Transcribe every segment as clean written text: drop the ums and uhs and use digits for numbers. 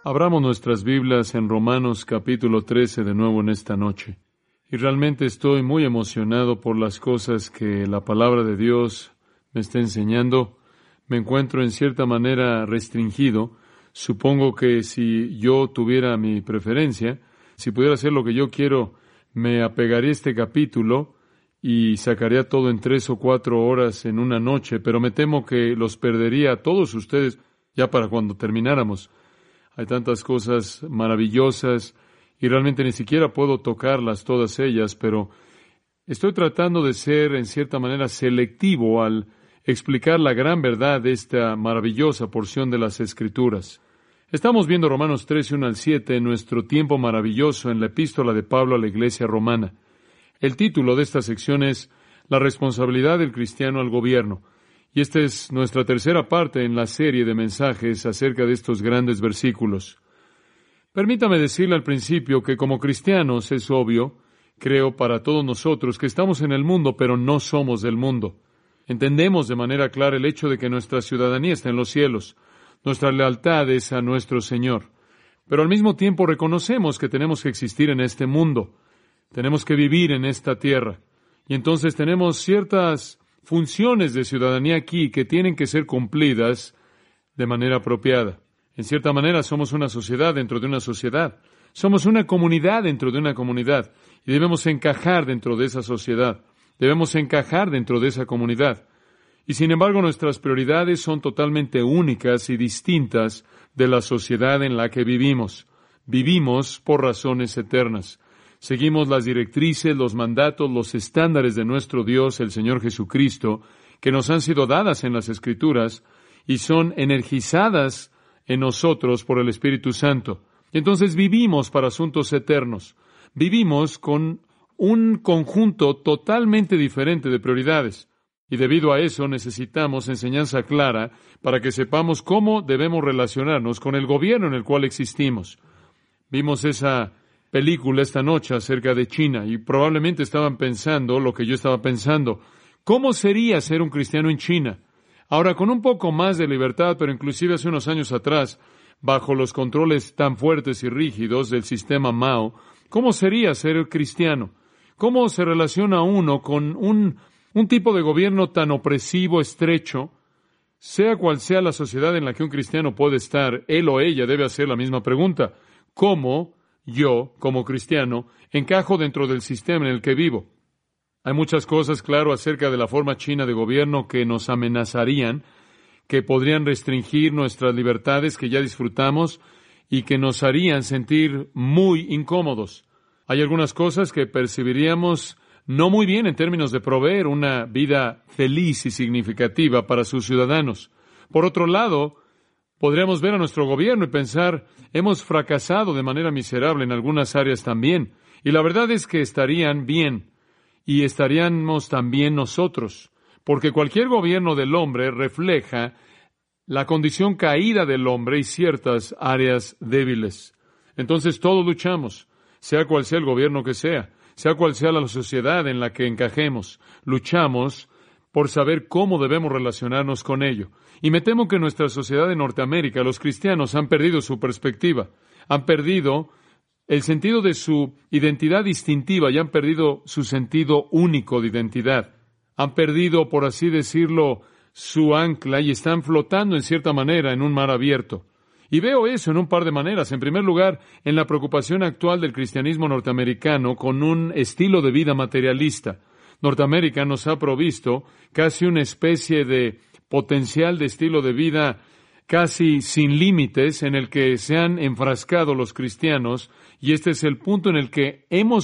Abramos nuestras Biblias en Romanos capítulo 13 de nuevo en esta noche. Y realmente estoy muy emocionado por las cosas que la palabra de Dios me está enseñando. Me encuentro en cierta manera restringido. Supongo que si yo tuviera mi preferencia, si pudiera hacer lo que yo quiero, me apegaría a este capítulo y sacaría todo en 3 o 4 horas en una noche, pero me temo que los perdería a todos ustedes ya para cuando termináramos. Hay tantas cosas maravillosas y realmente ni siquiera puedo tocarlas todas ellas, pero estoy tratando de ser en cierta manera selectivo al explicar la gran verdad de esta maravillosa porción de las Escrituras. Estamos viendo Romanos 13, 1 al 7, en nuestro tiempo maravilloso en la epístola de Pablo a la iglesia romana. El título de esta sección es La responsabilidad del cristiano al gobierno. Y esta es nuestra tercera parte en la serie de mensajes acerca de estos grandes versículos. Permítame decirle al principio que como cristianos es obvio, creo para todos nosotros, que estamos en el mundo, pero no somos del mundo. Entendemos de manera clara el hecho de que nuestra ciudadanía está en los cielos. Nuestra lealtad es a nuestro Señor. Pero al mismo tiempo reconocemos que tenemos que existir en este mundo. Tenemos que vivir en esta tierra. Y entonces tenemos ciertas funciones de ciudadanía aquí que tienen que ser cumplidas de manera apropiada. En cierta manera somos una sociedad dentro de una sociedad. Somos una comunidad dentro de una comunidad. Y debemos encajar dentro de esa sociedad. Debemos encajar dentro de esa comunidad. Y sin embargo nuestras prioridades son totalmente únicas y distintas de la sociedad en la que vivimos. Vivimos por razones eternas. Seguimos las directrices, los mandatos, los estándares de nuestro Dios, el Señor Jesucristo, que nos han sido dadas en las Escrituras y son energizadas en nosotros por el Espíritu Santo. Entonces vivimos para asuntos eternos. Vivimos con un conjunto totalmente diferente de prioridades. Y debido a eso necesitamos enseñanza clara para que sepamos cómo debemos relacionarnos con el gobierno en el cual existimos. Vimos esa película esta noche acerca de China y probablemente estaban pensando lo que yo estaba pensando. ¿Cómo sería ser un cristiano en China? Ahora, con un poco más de libertad, pero inclusive hace unos años atrás, bajo los controles tan fuertes y rígidos del sistema Mao, ¿cómo sería ser cristiano? ¿Cómo se relaciona uno con un tipo de gobierno tan opresivo, estrecho? Sea cual sea la sociedad en la que un cristiano puede estar, él o ella debe hacer la misma pregunta. ¿Cómo yo, como cristiano, encajo dentro del sistema en el que vivo? Hay muchas cosas, claro, acerca de la forma china de gobierno que nos amenazarían, que podrían restringir nuestras libertades que ya disfrutamos y que nos harían sentir muy incómodos. Hay algunas cosas que percibiríamos no muy bien en términos de proveer una vida feliz y significativa para sus ciudadanos. Por otro lado, podríamos ver a nuestro gobierno y pensar, hemos fracasado de manera miserable en algunas áreas también. Y la verdad es que estarían bien, y estaríamos también nosotros, porque cualquier gobierno del hombre refleja la condición caída del hombre y ciertas áreas débiles. Entonces todos luchamos, sea cual sea el gobierno que sea cual sea la sociedad en la que encajemos, luchamos por saber cómo debemos relacionarnos con ello. Y me temo que en nuestra sociedad de Norteamérica los cristianos han perdido su perspectiva, han perdido el sentido de su identidad distintiva y han perdido su sentido único de identidad. Han perdido, por así decirlo, su ancla y están flotando en cierta manera en un mar abierto. Y veo eso en un par de maneras. En primer lugar, en la preocupación actual del cristianismo norteamericano con un estilo de vida materialista. Norteamérica nos ha provisto casi una especie de potencial de estilo de vida casi sin límites en el que se han enfrascado los cristianos, y este es el punto en el que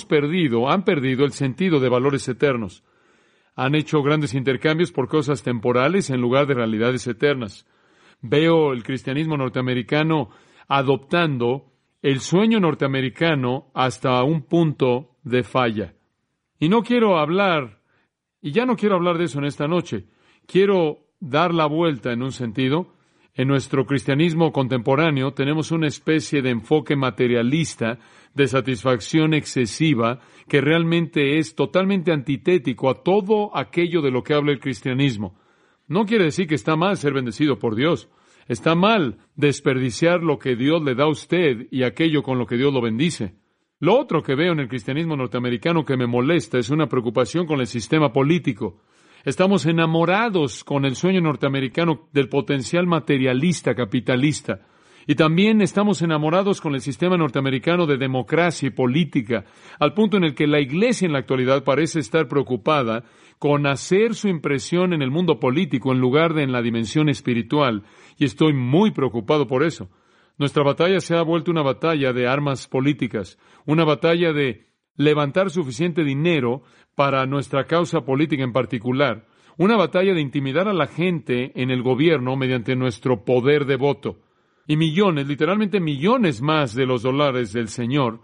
han perdido el sentido de valores eternos. Han hecho grandes intercambios por cosas temporales en lugar de realidades eternas. Veo el cristianismo norteamericano adoptando el sueño norteamericano hasta un punto de falla. Y no quiero hablar, y ya no quiero hablar de eso en esta noche. Quiero dar la vuelta en un sentido. En nuestro cristianismo contemporáneo tenemos una especie de enfoque materialista, de satisfacción excesiva, que realmente es totalmente antitético a todo aquello de lo que habla el cristianismo. No quiere decir que está mal ser bendecido por Dios. Está mal desperdiciar lo que Dios le da a usted y aquello con lo que Dios lo bendice. Lo otro que veo en el cristianismo norteamericano que me molesta es una preocupación con el sistema político. Estamos enamorados con el sueño norteamericano del potencial materialista, capitalista. Y también estamos enamorados con el sistema norteamericano de democracia y política, al punto en el que la Iglesia en la actualidad parece estar preocupada con hacer su impresión en el mundo político en lugar de en la dimensión espiritual. Y estoy muy preocupado por eso. Nuestra batalla se ha vuelto una batalla de armas políticas, una batalla de levantar suficiente dinero para nuestra causa política en particular, una batalla de intimidar a la gente en el gobierno mediante nuestro poder de voto. Y millones, literalmente millones más de los dólares del Señor,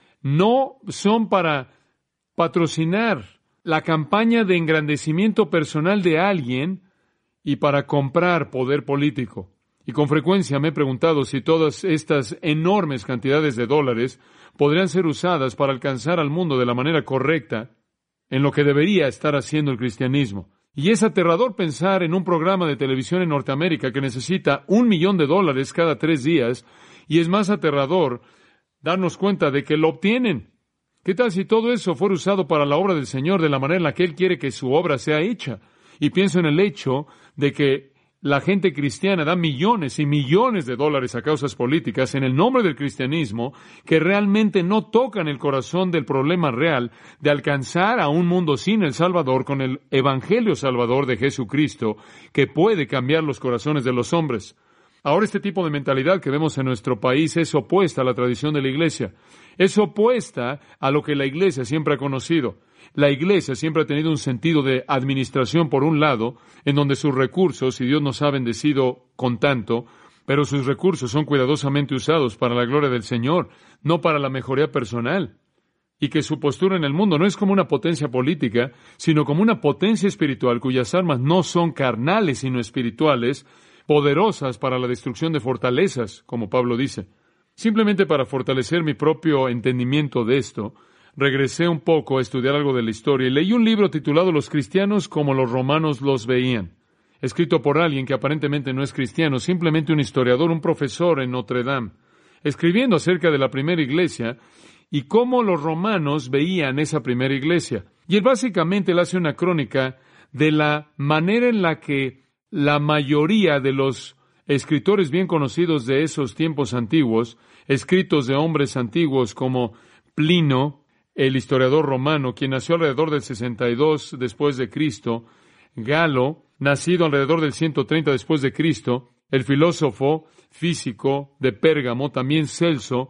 no son para patrocinar la campaña de engrandecimiento personal de alguien y para comprar poder político. Y con frecuencia me he preguntado si todas estas enormes cantidades de dólares podrían ser usadas para alcanzar al mundo de la manera correcta en lo que debería estar haciendo el cristianismo. Y es aterrador pensar en un programa de televisión en Norteamérica que necesita $1 millón cada 3 días, y es más aterrador darnos cuenta de que lo obtienen. ¿Qué tal si todo eso fuera usado para la obra del Señor de la manera en la que Él quiere que su obra sea hecha? Y pienso en el hecho de que la gente cristiana da millones y millones de dólares a causas políticas en el nombre del cristianismo que realmente no tocan el corazón del problema real de alcanzar a un mundo sin el Salvador con el Evangelio Salvador de Jesucristo que puede cambiar los corazones de los hombres. Ahora este tipo de mentalidad que vemos en nuestro país es opuesta a la tradición de la Iglesia. Es opuesta a lo que la Iglesia siempre ha conocido. La Iglesia siempre ha tenido un sentido de administración por un lado, en donde sus recursos, y Dios nos ha bendecido con tanto, pero sus recursos son cuidadosamente usados para la gloria del Señor, no para la mejoría personal. Y que su postura en el mundo no es como una potencia política, sino como una potencia espiritual cuyas armas no son carnales sino espirituales, poderosas para la destrucción de fortalezas, como Pablo dice. Simplemente para fortalecer mi propio entendimiento de esto, regresé un poco a estudiar algo de la historia y leí un libro titulado Los cristianos como los romanos los veían, escrito por alguien que aparentemente no es cristiano, simplemente un historiador, un profesor en Notre Dame, escribiendo acerca de la primera iglesia y cómo los romanos veían esa primera iglesia. Y él básicamente le hace una crónica de la manera en la que la mayoría de los escritores bien conocidos de esos tiempos antiguos, escritos de hombres antiguos como Plinio, el historiador romano, quien nació alrededor del 62 después de Cristo, Galo, nacido alrededor del 130 después de Cristo, el filósofo físico de Pérgamo, también Celso,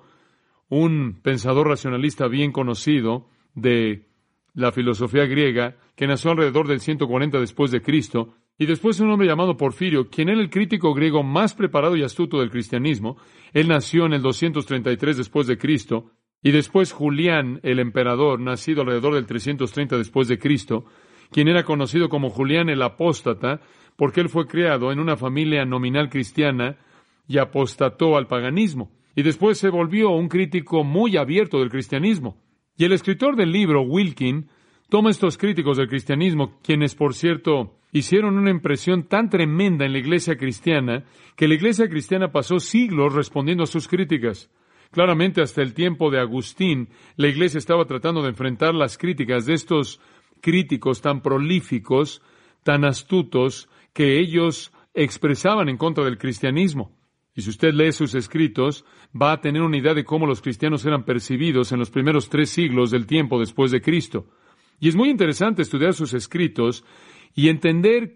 un pensador racionalista bien conocido de la filosofía griega, que nació alrededor del 140 después de Cristo, y después un hombre llamado Porfirio, quien era el crítico griego más preparado y astuto del cristianismo. Él nació en el 233 después de Cristo, y después Julián, el emperador, nacido alrededor del 330 después de Cristo, quien era conocido como Julián el Apóstata, porque él fue criado en una familia nominal cristiana y apostató al paganismo. Y después se volvió un crítico muy abierto del cristianismo. Y el escritor del libro, Wilkin, toma estos críticos del cristianismo, quienes, por cierto, hicieron una impresión tan tremenda en la iglesia cristiana, que la iglesia cristiana pasó siglos respondiendo a sus críticas. Claramente, hasta el tiempo de Agustín, la iglesia estaba tratando de enfrentar las críticas de estos críticos tan prolíficos, tan astutos, que ellos expresaban en contra del cristianismo. Y si usted lee sus escritos, va a tener una idea de cómo los cristianos eran percibidos en los primeros 3 siglos del tiempo después de Cristo. Y es muy interesante estudiar sus escritos y entender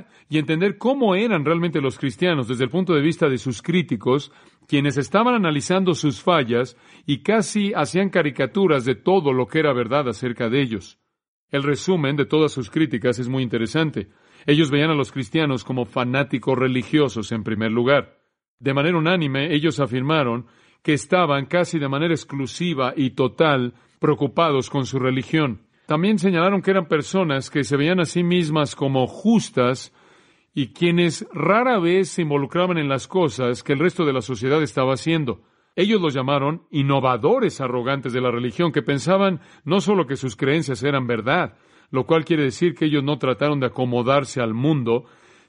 cómo eran realmente los cristianos desde el punto de vista de sus críticos, quienes estaban analizando sus fallas y casi hacían caricaturas de todo lo que era verdad acerca de ellos. El resumen de todas sus críticas es muy interesante. Ellos veían a los cristianos como fanáticos religiosos en primer lugar. De manera unánime, ellos afirmaron que estaban casi de manera exclusiva y total preocupados con su religión. También señalaron que eran personas que se veían a sí mismas como justas y quienes rara vez se involucraban en las cosas que el resto de la sociedad estaba haciendo. Ellos los llamaron innovadores arrogantes de la religión, que pensaban no solo que sus creencias eran verdad, lo cual quiere decir que ellos no trataron de acomodarse al mundo,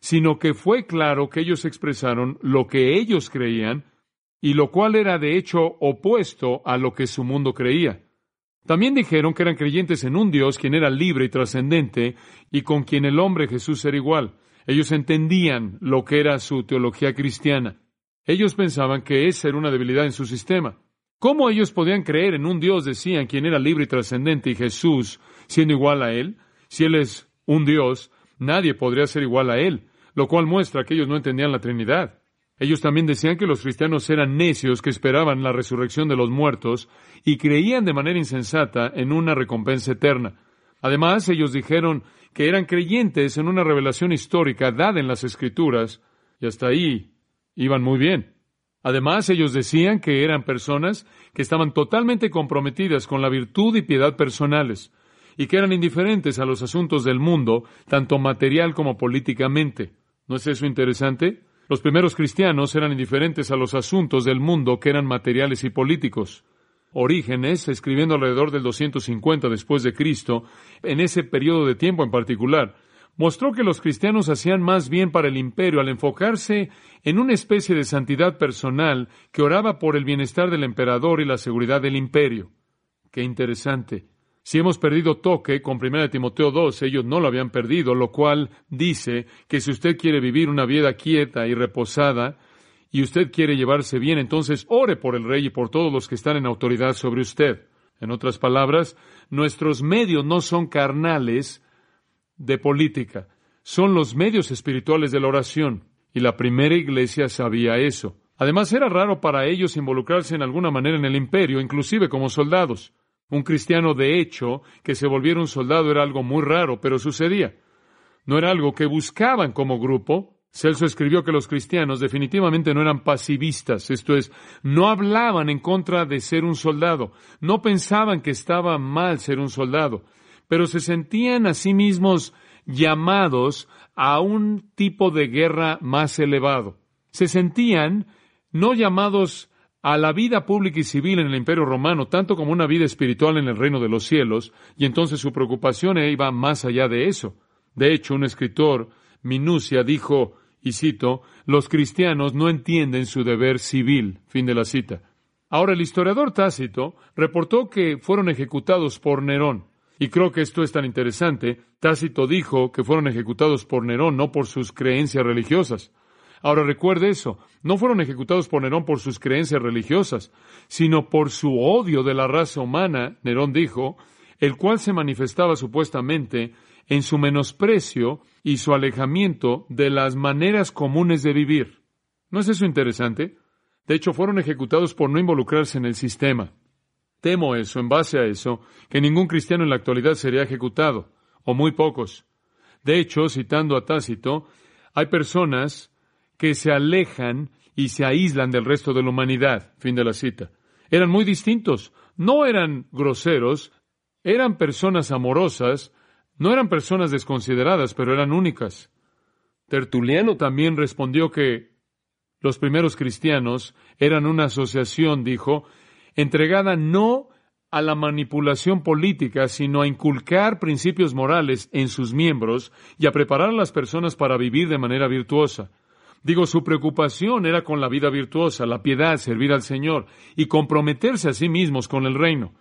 sino que fue claro que ellos expresaron lo que ellos creían, y lo cual era de hecho opuesto a lo que su mundo creía. También dijeron que eran creyentes en un Dios quien era libre y trascendente, y con quien el hombre Jesús era igual. Ellos entendían lo que era su teología cristiana. Ellos pensaban que esa era una debilidad en su sistema. ¿Cómo ellos podían creer en un Dios, decían, quien era libre y trascendente, y Jesús siendo igual a Él? Si Él es un Dios, nadie podría ser igual a Él, lo cual muestra que ellos no entendían la Trinidad. Ellos también decían que los cristianos eran necios que esperaban la resurrección de los muertos y creían de manera insensata en una recompensa eterna. Además, ellos dijeron que eran creyentes en una revelación histórica dada en las Escrituras, y hasta ahí iban muy bien. Además, ellos decían que eran personas que estaban totalmente comprometidas con la virtud y piedad personales, y que eran indiferentes a los asuntos del mundo, tanto material como políticamente. ¿No es eso interesante? Los primeros cristianos eran indiferentes a los asuntos del mundo que eran materiales y políticos. Orígenes, escribiendo alrededor del 250 después de Cristo, en ese periodo de tiempo en particular, mostró que los cristianos hacían más bien para el imperio al enfocarse en una especie de santidad personal que oraba por el bienestar del emperador y la seguridad del imperio. ¡Qué interesante! Si hemos perdido toque con 1 Timoteo 2, ellos no lo habían perdido, lo cual dice que si usted quiere vivir una vida quieta y reposada, y usted quiere llevarse bien, entonces ore por el rey y por todos los que están en autoridad sobre usted. En otras palabras, nuestros medios no son carnales de política, son los medios espirituales de la oración, y la primera iglesia sabía eso. Además, era raro para ellos involucrarse en alguna manera en el imperio, inclusive como soldados. Un cristiano, de hecho, que se volviera un soldado era algo muy raro, pero sucedía. No era algo que buscaban como grupo. Celso escribió que los cristianos definitivamente no eran pasivistas, esto es, no hablaban en contra de ser un soldado, no pensaban que estaba mal ser un soldado, pero se sentían a sí mismos llamados a un tipo de guerra más elevado. Se sentían no llamados a la vida pública y civil en el Imperio Romano, tanto como una vida espiritual en el reino de los cielos, y entonces su preocupación iba más allá de eso. De hecho, un escritor, Minucia, dijo, y cito, los cristianos no entienden su deber civil. Fin de la cita. Ahora, el historiador Tácito reportó que fueron ejecutados por Nerón. Y creo que esto es tan interesante. Tácito dijo que fueron ejecutados por Nerón, no por sus creencias religiosas. Ahora recuerde eso, no fueron ejecutados por Nerón por sus creencias religiosas, sino por su odio de la raza humana, Nerón dijo, el cual se manifestaba supuestamente en su menosprecio y su alejamiento de las maneras comunes de vivir. ¿No es eso interesante? De hecho, fueron ejecutados por no involucrarse en el sistema. Temo eso, en base a eso, que ningún cristiano en la actualidad sería ejecutado, o muy pocos. De hecho, citando a Tácito, hay personas que se alejan y se aíslan del resto de la humanidad. Fin de la cita. Eran muy distintos. No eran groseros, eran personas amorosas, no eran personas desconsideradas, pero eran únicas. Tertuliano también respondió que los primeros cristianos eran una asociación, dijo, entregada no a la manipulación política, sino a inculcar principios morales en sus miembros y a preparar a las personas para vivir de manera virtuosa. Digo, su preocupación era con la vida virtuosa, la piedad, servir al Señor y comprometerse a sí mismos con el reino.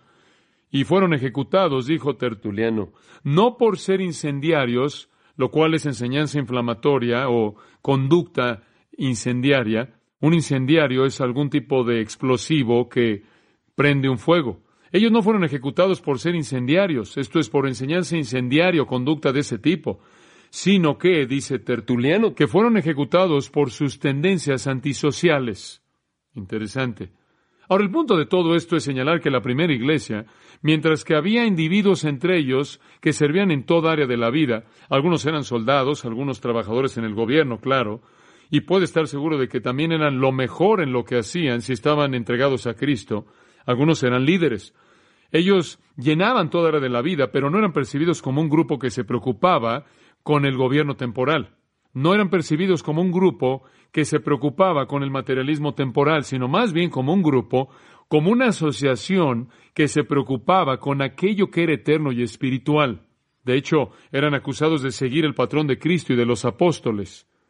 Y fueron ejecutados, dijo Tertuliano, no por ser incendiarios, lo cual es enseñanza inflamatoria o conducta incendiaria. Un incendiario es algún tipo de explosivo que prende un fuego. Ellos no fueron ejecutados por ser incendiarios, esto es por enseñanza incendiaria o conducta de ese tipo, sino que, dice Tertuliano, que fueron ejecutados por sus tendencias antisociales. Interesante. Ahora, el punto de todo esto es señalar que la primera iglesia, mientras que había individuos entre ellos que servían en toda área de la vida, algunos eran soldados, algunos trabajadores en el gobierno, claro, y puede estar seguro de que también eran lo mejor en lo que hacían si estaban entregados a Cristo, algunos eran líderes. Ellos llenaban toda área de la vida, pero no eran percibidos como un grupo que se preocupaba con el gobierno temporal. No eran percibidos como un grupo que se preocupaba con el materialismo temporal, sino más bien como un grupo, como una asociación que se preocupaba con aquello que era eterno y espiritual. De hecho, eran acusados de seguir el patrón de Cristo y de los apóstoles.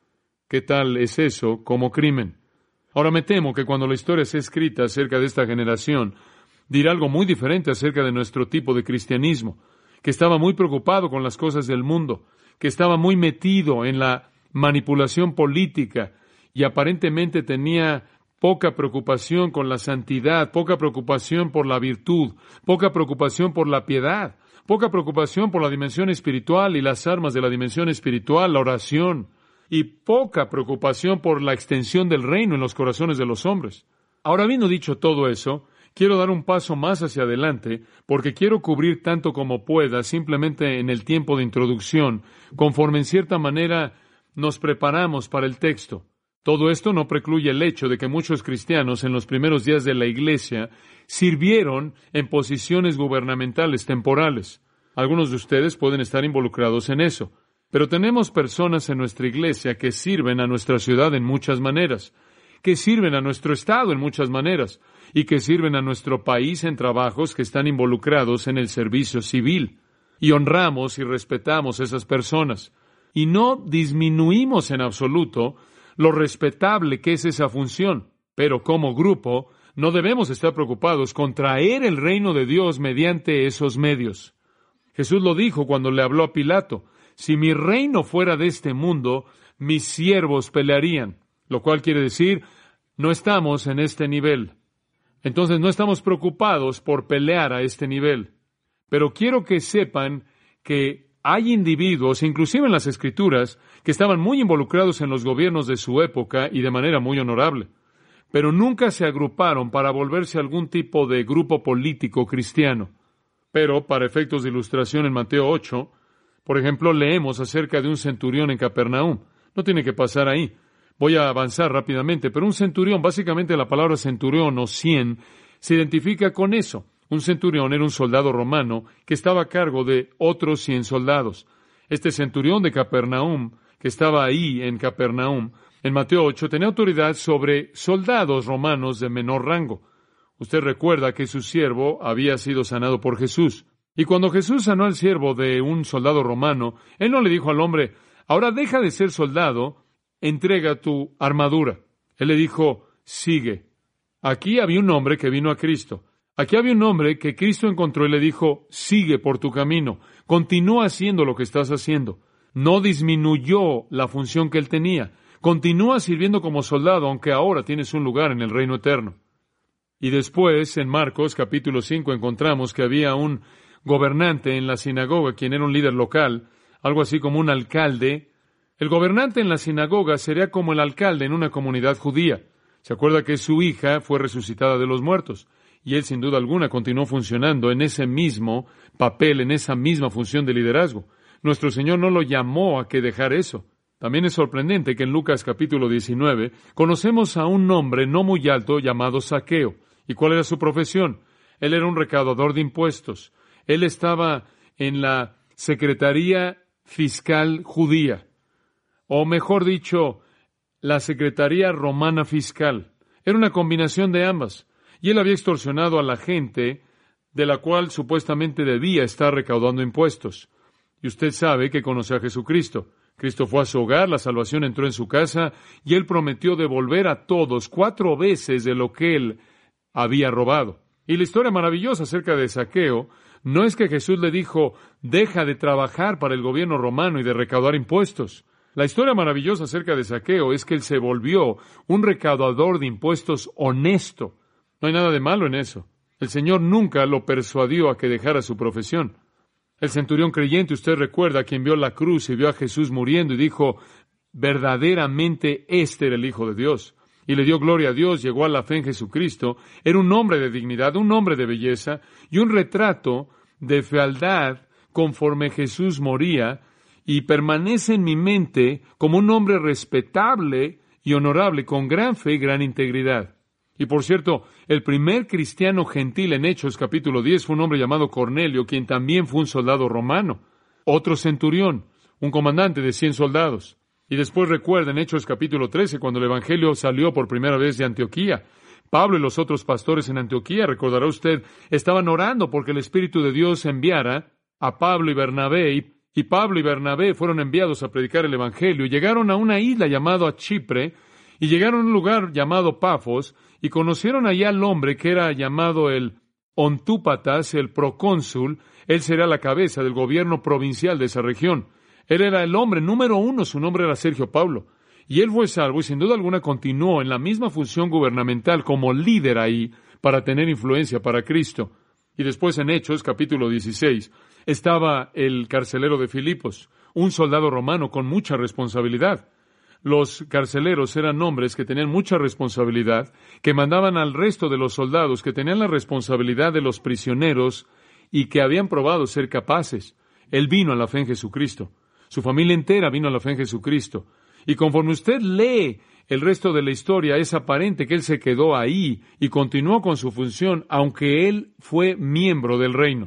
¿Qué tal es eso como crimen? Ahora me temo que cuando la historia sea escrita acerca de esta generación, dirá algo muy diferente acerca de nuestro tipo de cristianismo, que estaba muy preocupado con las cosas del mundo, que estaba muy metido en la manipulación política y aparentemente tenía poca preocupación con la santidad, poca preocupación por la virtud, poca preocupación por la piedad, poca preocupación por la dimensión espiritual y las armas de la dimensión espiritual, la oración, y poca preocupación por la extensión del reino en los corazones de los hombres. Ahora, habiendo dicho todo eso, quiero dar un paso más hacia adelante, porque quiero cubrir tanto como pueda, simplemente en el tiempo de introducción, conforme en cierta manera nos preparamos para el texto. Todo esto no precluye el hecho de que muchos cristianos en los primeros días de la Iglesia sirvieron en posiciones gubernamentales temporales. Algunos de ustedes pueden estar involucrados en eso. Pero tenemos personas en nuestra iglesia que sirven a nuestra ciudad en muchas maneras, que sirven a nuestro estado en muchas maneras, y que sirven a nuestro país en trabajos que están involucrados en el servicio civil. Y honramos y respetamos a esas personas. Y no disminuimos en absoluto lo respetable que es esa función. Pero como grupo, no debemos estar preocupados con traer el reino de Dios mediante esos medios. Jesús lo dijo cuando le habló a Pilato: si mi reino fuera de este mundo, mis siervos pelearían. Lo cual quiere decir, no estamos en este nivel. Entonces no estamos preocupados por pelear a este nivel. Pero quiero que sepan que hay individuos, inclusive en las Escrituras, que estaban muy involucrados en los gobiernos de su época y de manera muy honorable. Pero nunca se agruparon para volverse algún tipo de grupo político cristiano. Pero, para efectos de ilustración en Mateo 8, por ejemplo, leemos acerca de un centurión en Capernaum. No tiene que pasar ahí. Voy a avanzar rápidamente, pero un centurión, básicamente la palabra centurión o 100, se identifica con eso. Un centurión era un soldado romano que estaba a cargo de otros 100 soldados. Este centurión de Capernaum, que estaba ahí en Capernaum, en Mateo 8, tenía autoridad sobre soldados romanos de menor rango. Usted recuerda que su siervo había sido sanado por Jesús. Y cuando Jesús sanó al siervo de un soldado romano, Él no le dijo al hombre: ahora deja de ser soldado, entrega tu armadura. Él le dijo: sigue. Aquí había un hombre que vino a Cristo. Aquí había un hombre que Cristo encontró y le dijo: sigue por tu camino. Continúa haciendo lo que estás haciendo. No disminuyó la función que él tenía. Continúa sirviendo como soldado, aunque ahora tienes un lugar en el reino eterno. Y después, en Marcos capítulo 5, encontramos que había un gobernante en la sinagoga, quien era un líder local, algo así como un alcalde. El gobernante en la sinagoga sería como el alcalde en una comunidad judía. Se acuerda que su hija fue resucitada de los muertos, y él sin duda alguna continuó funcionando en ese mismo papel, en esa misma función de liderazgo. Nuestro Señor no lo llamó a que dejara eso. También es sorprendente que en Lucas capítulo 19 conocemos a un hombre no muy alto llamado Zaqueo. ¿Y cuál era su profesión? Él era un recaudador de impuestos. Él estaba en la Secretaría Fiscal Judía, o mejor dicho, la Secretaría Romana Fiscal. Era una combinación de ambas. Y él había extorsionado a la gente de la cual supuestamente debía estar recaudando impuestos. Y usted sabe que conoció a Jesucristo. Cristo fue a su hogar, la salvación entró en su casa, y él prometió devolver a todos 4 veces de lo que él había robado. Y la historia maravillosa acerca de Zaqueo no es que Jesús le dijo: deja de trabajar para el gobierno romano y de recaudar impuestos. La historia maravillosa acerca de Zaqueo es que él se volvió un recaudador de impuestos honesto. No hay nada de malo en eso. El Señor nunca lo persuadió a que dejara su profesión. El centurión creyente, usted recuerda, quien vio la cruz y vio a Jesús muriendo y dijo: verdaderamente este era el Hijo de Dios. Y le dio gloria a Dios, llegó a la fe en Jesucristo. Era un hombre de dignidad, un hombre de belleza y un retrato de fealdad conforme Jesús moría, y permanece en mi mente como un hombre respetable y honorable, con gran fe y gran integridad. Y por cierto, el primer cristiano gentil en Hechos capítulo 10 fue un hombre llamado Cornelio, quien también fue un soldado romano. Otro centurión, un comandante de 100 soldados. Y después recuerda en Hechos capítulo 13, cuando el Evangelio salió por primera vez de Antioquía. Pablo y los otros pastores en Antioquía, recordará usted, estaban orando porque el Espíritu de Dios enviara a Pablo y Bernabé, y Y Pablo y Bernabé fueron enviados a predicar el Evangelio, y llegaron a una isla llamada Chipre, y llegaron a un lugar llamado Pafos, y conocieron allá al hombre que era llamado el Ontúpatas, el procónsul. Él sería la cabeza del gobierno provincial de esa región. Él era el hombre número uno, su nombre era Sergio Paulo. Y él fue salvo y sin duda alguna continuó en la misma función gubernamental como líder ahí para tener influencia para Cristo. Y después en Hechos, capítulo 16, estaba el carcelero de Filipos, un soldado romano con mucha responsabilidad. Los carceleros eran hombres que tenían mucha responsabilidad, que mandaban al resto de los soldados, que tenían la responsabilidad de los prisioneros y que habían probado ser capaces. Él vino a la fe en Jesucristo. Su familia entera vino a la fe en Jesucristo. Y conforme usted lee el resto de la historia, es aparente que él se quedó ahí y continuó con su función, aunque él fue miembro del reino.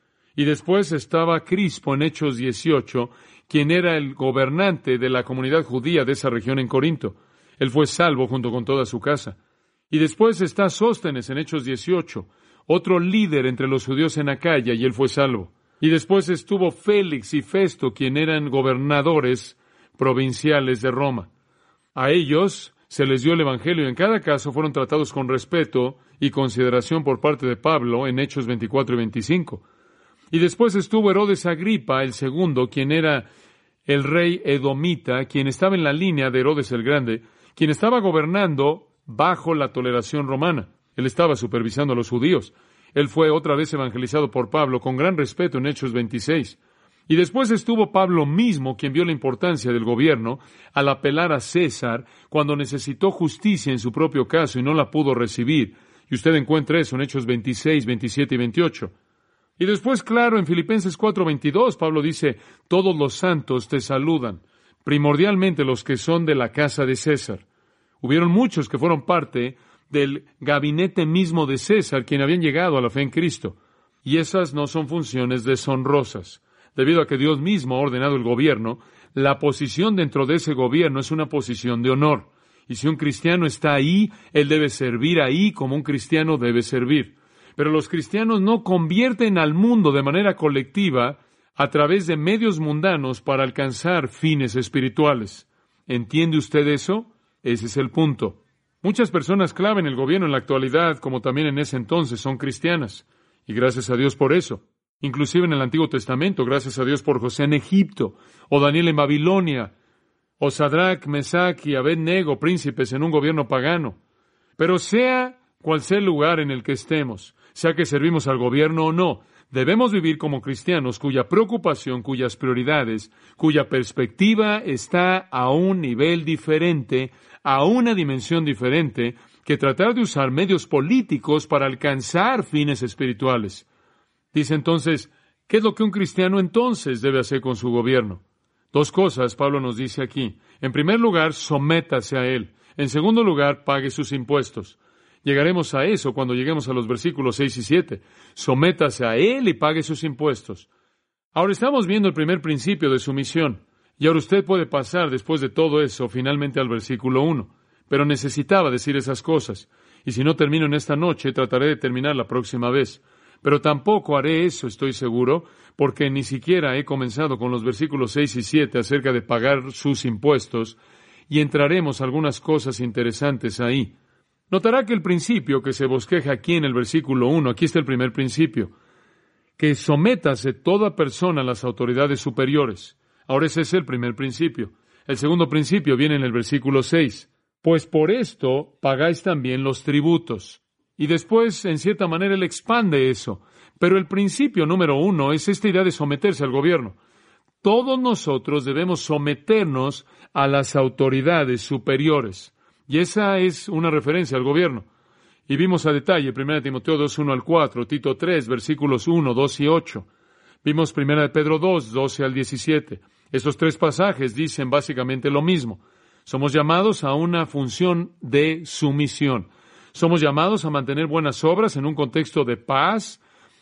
Y después estaba Crispo en Hechos 18, quien era el gobernante de la comunidad judía de esa región en Corinto. Él fue salvo junto con toda su casa. Y después está Sóstenes en Hechos 18, otro líder entre los judíos en Acaya, y él fue salvo. Y después estuvo Félix y Festo, quien eran gobernadores provinciales de Roma. A ellos se les dio el Evangelio y en cada caso fueron tratados con respeto y consideración por parte de Pablo en Hechos 24 y 25. Y después estuvo Herodes Agripa, el segundo, quien era el rey edomita, quien estaba en la línea de Herodes el Grande, quien estaba gobernando bajo la toleración romana. Él estaba supervisando a los judíos. Él fue otra vez evangelizado por Pablo con gran respeto en Hechos 26. Y después estuvo Pablo mismo, quien vio la importancia del gobierno al apelar a César cuando necesitó justicia en su propio caso y no la pudo recibir. Y usted encuentra eso en Hechos 26, 27 y 28. Y después, claro, en Filipenses 4:22, Pablo dice, todos los santos te saludan, primordialmente los que son de la casa de César. Hubieron muchos que fueron parte del gabinete mismo de César, quien habían llegado a la fe en Cristo. Y esas no son funciones deshonrosas. Debido a que Dios mismo ha ordenado el gobierno, la posición dentro de ese gobierno es una posición de honor. Y si un cristiano está ahí, él debe servir ahí como un cristiano debe servir. Pero los cristianos no convierten al mundo de manera colectiva a través de medios mundanos para alcanzar fines espirituales. ¿Entiende usted eso? Ese es el punto. Muchas personas clave en el gobierno en la actualidad, como también en ese entonces, son cristianas. Y gracias a Dios por eso. Inclusive en el Antiguo Testamento, gracias a Dios por José en Egipto, o Daniel en Babilonia, o Sadrach, Mesach y Abed-Nego, príncipes en un gobierno pagano. Pero sea cual sea el lugar en el que estemos, sea que servimos al gobierno o no, debemos vivir como cristianos cuya preocupación, cuyas prioridades, cuya perspectiva está a un nivel diferente, a una dimensión diferente, que tratar de usar medios políticos para alcanzar fines espirituales. Dice entonces, ¿qué es lo que un cristiano entonces debe hacer con su gobierno? Dos cosas Pablo nos dice aquí. En primer lugar, sométase a él. En segundo lugar, pague sus impuestos. Llegaremos a eso cuando lleguemos a los versículos 6 y 7. Sométase a él y pague sus impuestos. Ahora estamos viendo el primer principio de sumisión. Y ahora usted puede pasar después de todo eso finalmente al versículo 1. Pero necesitaba decir esas cosas. Y si no termino en esta noche, trataré de terminar la próxima vez. Pero tampoco haré eso, estoy seguro, porque ni siquiera he comenzado con los versículos 6 y 7 acerca de pagar sus impuestos, y entraremos a algunas cosas interesantes ahí. Notará que el principio que se bosqueja aquí en el versículo 1, aquí está el primer principio, que sométase toda persona a las autoridades superiores. Ahora ese es el primer principio. El segundo principio viene en el versículo 6. Pues por esto pagáis también los tributos. Y después, en cierta manera, él expande eso. Pero el principio número 1 es esta idea de someterse al gobierno. Todos nosotros debemos someternos a las autoridades superiores. Y esa es una referencia al gobierno. Y vimos a detalle 1 Timoteo 2, 1 al 4, Tito 3, versículos 1, 2 y 8. Vimos 1 Pedro 2, 12 al 17. Estos tres pasajes dicen básicamente lo mismo. Somos llamados a una función de sumisión. Somos llamados a mantener buenas obras en un contexto de paz,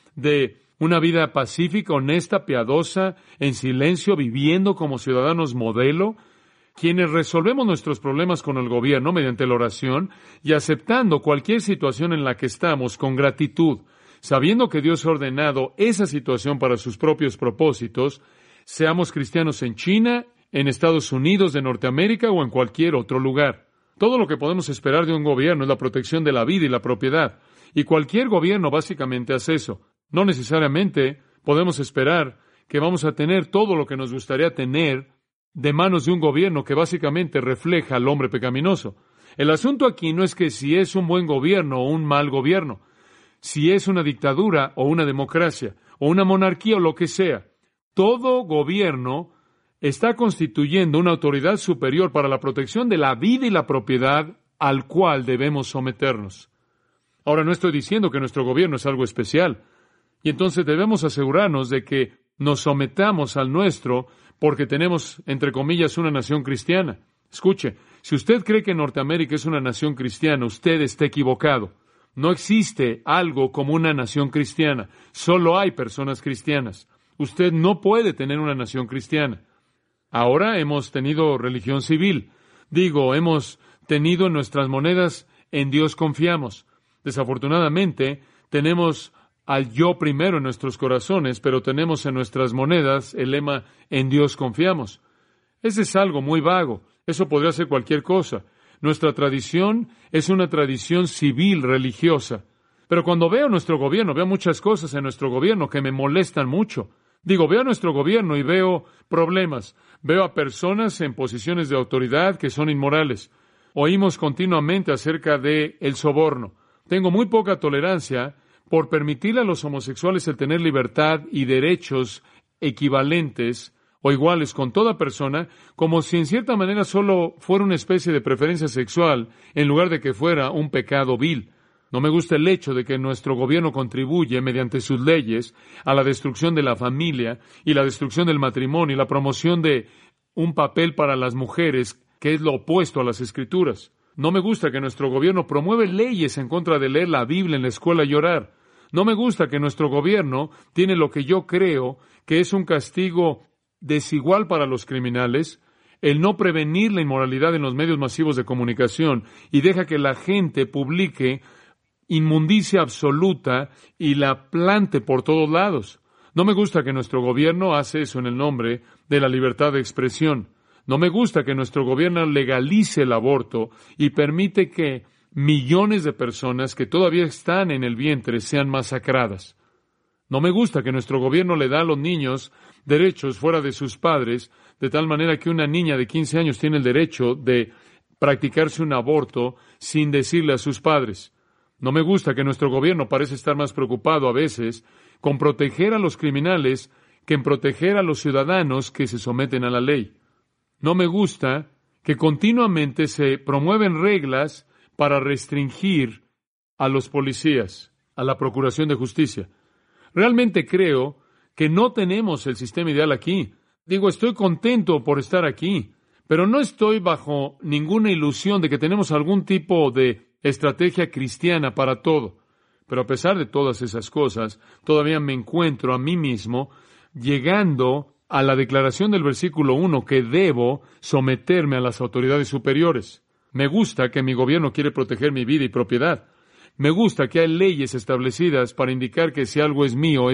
de una vida pacífica, honesta, piadosa, en silencio, viviendo como ciudadanos modelo, quienes resolvemos nuestros problemas con el gobierno mediante la oración y aceptando cualquier situación en la que estamos con gratitud, sabiendo que Dios ha ordenado esa situación para sus propios propósitos, seamos cristianos en China, en Estados Unidos de Norteamérica o en cualquier otro lugar. Todo lo que podemos esperar de un gobierno es la protección de la vida y la propiedad. Y cualquier gobierno básicamente hace eso. No necesariamente podemos esperar que vamos a tener todo lo que nos gustaría tener de manos de un gobierno que básicamente refleja al hombre pecaminoso. El asunto aquí no es que si es un buen gobierno o un mal gobierno, si es una dictadura o una democracia, o una monarquía o lo que sea. Todo gobierno está constituyendo una autoridad superior para la protección de la vida y la propiedad al cual debemos someternos. Ahora, no estoy diciendo que nuestro gobierno es algo especial, y entonces debemos asegurarnos de que nos sometamos al nuestro porque tenemos, entre comillas, una nación cristiana. Escuche, si usted cree que Norteamérica es una nación cristiana, usted está equivocado. No existe algo como una nación cristiana. Solo hay personas cristianas. Usted no puede tener una nación cristiana. Ahora hemos tenido religión civil. Hemos tenido en nuestras monedas en Dios confiamos. Desafortunadamente, tenemos al yo primero en nuestros corazones, pero tenemos en nuestras monedas el lema en Dios confiamos. Ese es algo muy vago. Eso podría ser cualquier cosa. Nuestra tradición es una tradición civil religiosa. Pero cuando veo nuestro gobierno, veo muchas cosas en nuestro gobierno que me molestan mucho. Veo a nuestro gobierno y veo problemas. Veo a personas en posiciones de autoridad que son inmorales. Oímos continuamente acerca de el soborno. Tengo muy poca tolerancia por permitirle a los homosexuales el tener libertad y derechos equivalentes o iguales con toda persona, como si en cierta manera solo fuera una especie de preferencia sexual en lugar de que fuera un pecado vil. No me gusta el hecho de que nuestro gobierno contribuye mediante sus leyes a la destrucción de la familia y la destrucción del matrimonio y la promoción de un papel para las mujeres que es lo opuesto a las Escrituras. No me gusta que nuestro gobierno promueve leyes en contra de leer la Biblia en la escuela y orar. No me gusta que nuestro gobierno tiene lo que yo creo que es un castigo desigual para los criminales, el no prevenir la inmoralidad en los medios masivos de comunicación y deja que la gente publique inmundicia absoluta y la plante por todos lados. No me gusta que nuestro gobierno hace eso en el nombre de la libertad de expresión. No me gusta que nuestro gobierno legalice el aborto y permite que millones de personas que todavía están en el vientre sean masacradas. No me gusta que nuestro gobierno le da a los niños derechos fuera de sus padres, de tal manera que una niña de 15 años tiene el derecho de practicarse un aborto sin decirle a sus padres. No me gusta que nuestro gobierno parece estar más preocupado a veces con proteger a los criminales que en proteger a los ciudadanos que se someten a la ley. No me gusta que continuamente se promueven reglas para restringir a los policías, a la Procuración de Justicia. Realmente creo que no tenemos el sistema ideal aquí. Estoy contento por estar aquí, pero no estoy bajo ninguna ilusión de que tenemos algún tipo de estrategia cristiana para todo. Pero a pesar de todas esas cosas, todavía me encuentro a mí mismo llegando a la declaración del versículo 1 que debo someterme a las autoridades superiores. Me gusta que mi gobierno quiere proteger mi vida y propiedad. Me gusta que hay leyes establecidas para indicar que si algo es mío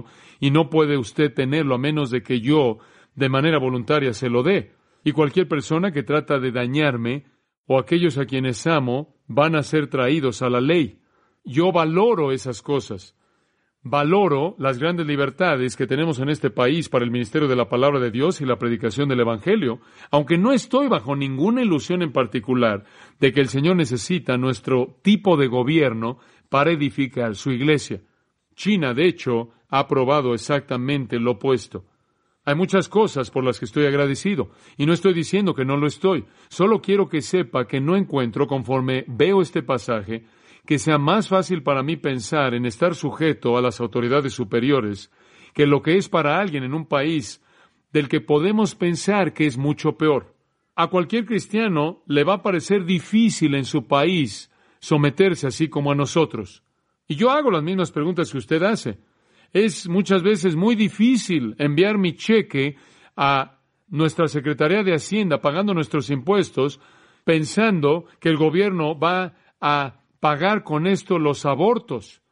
y no puede usted tenerlo a menos de que yo, de manera voluntaria, se lo dé. Y cualquier persona que trata de dañarme o aquellos a quienes amo van a ser traídos a la ley. Yo valoro esas cosas. Valoro las grandes libertades que tenemos en este país para el ministerio de la palabra de Dios y la predicación del Evangelio, aunque no estoy bajo ninguna ilusión en particular de que el Señor necesita nuestro tipo de gobierno para edificar su iglesia. China, de hecho, ha probado exactamente lo opuesto. Hay muchas cosas por las que estoy agradecido, y no estoy diciendo que no lo estoy. Solo quiero que sepa que no encuentro, conforme veo este pasaje, que sea más fácil para mí pensar en estar sujeto a las autoridades superiores que lo que es para alguien en un país del que podemos pensar que es mucho peor. A cualquier cristiano le va a parecer difícil en su país someterse así como a nosotros. Y yo hago las mismas preguntas que usted hace. Es muchas veces muy difícil enviar mi cheque a nuestra Secretaría de Hacienda pagando nuestros impuestos, pensando que el gobierno va a pagar con esto los abortos.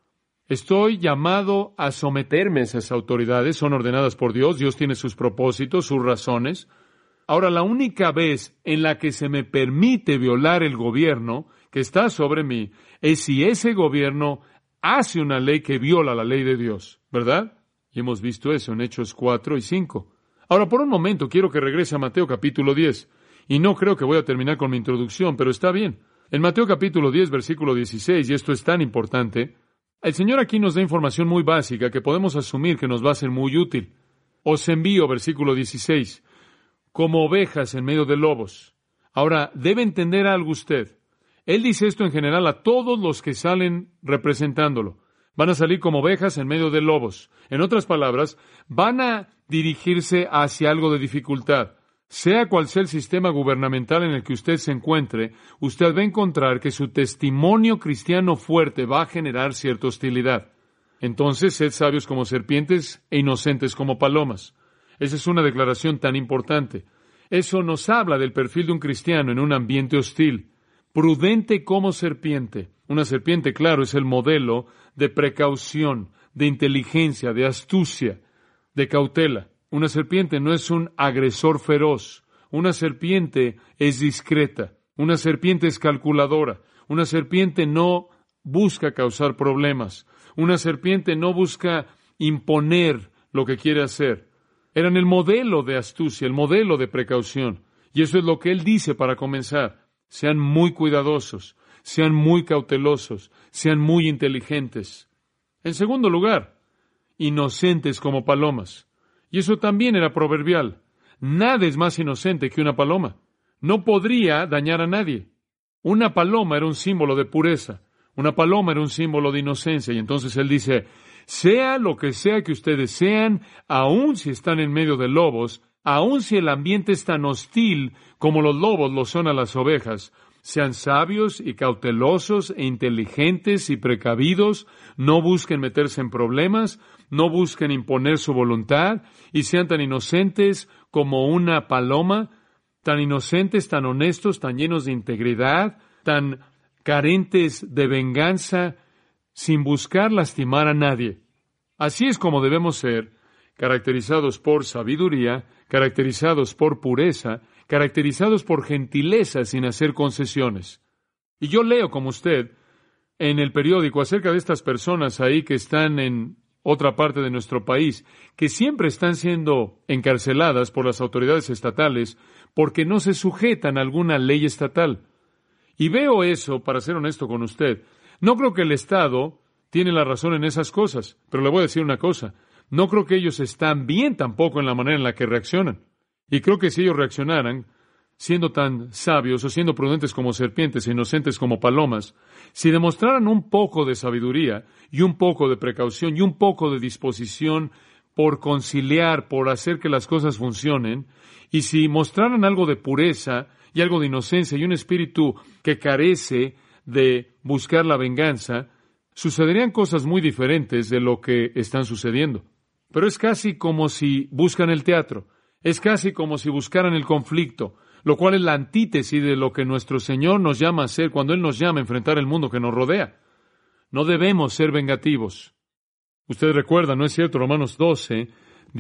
Estoy llamado a someterme a esas autoridades, son ordenadas por Dios, Dios tiene sus propósitos, sus razones. Ahora, la única vez en la que se me permite violar el gobierno que está sobre mí es si ese gobierno hace una ley que viola la ley de Dios, ¿verdad? Y hemos visto eso en Hechos 4 y 5. Ahora, por un momento, quiero que regrese a Mateo capítulo 10. Y no creo que voy a terminar con mi introducción, pero está bien. En Mateo capítulo 10, versículo 16, y esto es tan importante, el Señor aquí nos da información muy básica que podemos asumir que nos va a ser muy útil. Os envío, versículo 16, como ovejas en medio de lobos. Ahora, debe entender algo usted. Él dice esto en general a todos los que salen representándolo. Van a salir como ovejas en medio de lobos. En otras palabras, van a dirigirse hacia algo de dificultad. Sea cual sea el sistema gubernamental en el que usted se encuentre, usted va a encontrar que su testimonio cristiano fuerte va a generar cierta hostilidad. Entonces, sed sabios como serpientes e inocentes como palomas. Esa es una declaración tan importante. Eso nos habla del perfil de un cristiano en un ambiente hostil. Prudente como serpiente. Una serpiente, claro, es el modelo de precaución, de inteligencia, de astucia, de cautela. Una serpiente no es un agresor feroz. Una serpiente es discreta. Una serpiente es calculadora. Una serpiente no busca causar problemas. Una serpiente no busca imponer lo que quiere hacer. Eran el modelo de astucia, el modelo de precaución. Y eso es lo que él dice para comenzar. Sean muy cuidadosos, sean muy cautelosos, sean muy inteligentes. En segundo lugar, inocentes como palomas. Y eso también era proverbial. Nada es más inocente que una paloma. No podría dañar a nadie. Una paloma era un símbolo de pureza. Una paloma era un símbolo de inocencia. Y entonces él dice, sea lo que sea que ustedes sean, aun si están en medio de lobos, aun si el ambiente es tan hostil como los lobos lo son a las ovejas, sean sabios y cautelosos e inteligentes y precavidos, no busquen meterse en problemas, no busquen imponer su voluntad, y sean tan inocentes como una paloma, tan inocentes, tan honestos, tan llenos de integridad, tan carentes de venganza, sin buscar lastimar a nadie. Así es como debemos ser, caracterizados por sabiduría, caracterizados por pureza, caracterizados por gentileza sin hacer concesiones. Y yo leo, como usted, en el periódico acerca de estas personas ahí que están en otra parte de nuestro país, que siempre están siendo encarceladas por las autoridades estatales porque no se sujetan a alguna ley estatal. Y veo eso, para ser honesto con usted. No creo que el Estado tiene la razón en esas cosas, pero le voy a decir una cosa. No creo que ellos están bien tampoco en la manera en la que reaccionan. Y creo que si ellos reaccionaran, siendo tan sabios o siendo prudentes como serpientes e inocentes como palomas, si demostraran un poco de sabiduría y un poco de precaución y un poco de disposición por conciliar, por hacer que las cosas funcionen, y si mostraran algo de pureza y algo de inocencia y un espíritu que carece de buscar la venganza, sucederían cosas muy diferentes de lo que están sucediendo. Pero es casi como si buscan el teatro, es casi como si buscaran el conflicto, lo cual es la antítesis de lo que nuestro Señor nos llama a hacer cuando Él nos llama a enfrentar el mundo que nos rodea. No debemos ser vengativos. Usted recuerda, ¿no es cierto? Romanos 12,